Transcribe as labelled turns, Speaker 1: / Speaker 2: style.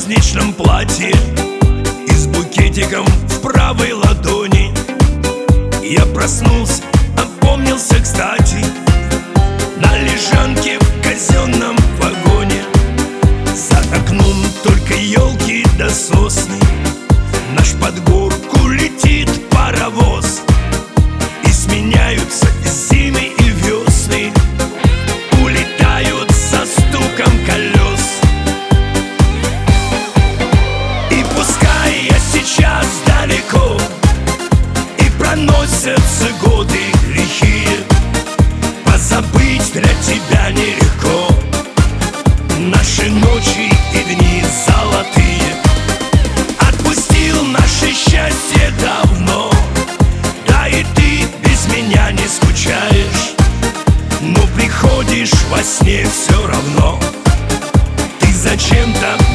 Speaker 1: праздничном платье и с букетиком в правой ладони. Я проснулся, опомнился кстати, на лежанке в казенном вагоне. За окном только елки да сосны, наш под горку летит паровоз, и сменяются зимы и весны, улетают со стуком колес. И пускай я сейчас далеко, и проносятся годы лихие, позабыть для тебя нелегко наши ночи и дни золотые. Отпустил наше счастье давно, да и ты без меня не скучаешь, но приходишь во сне все равно. Ты зачем-то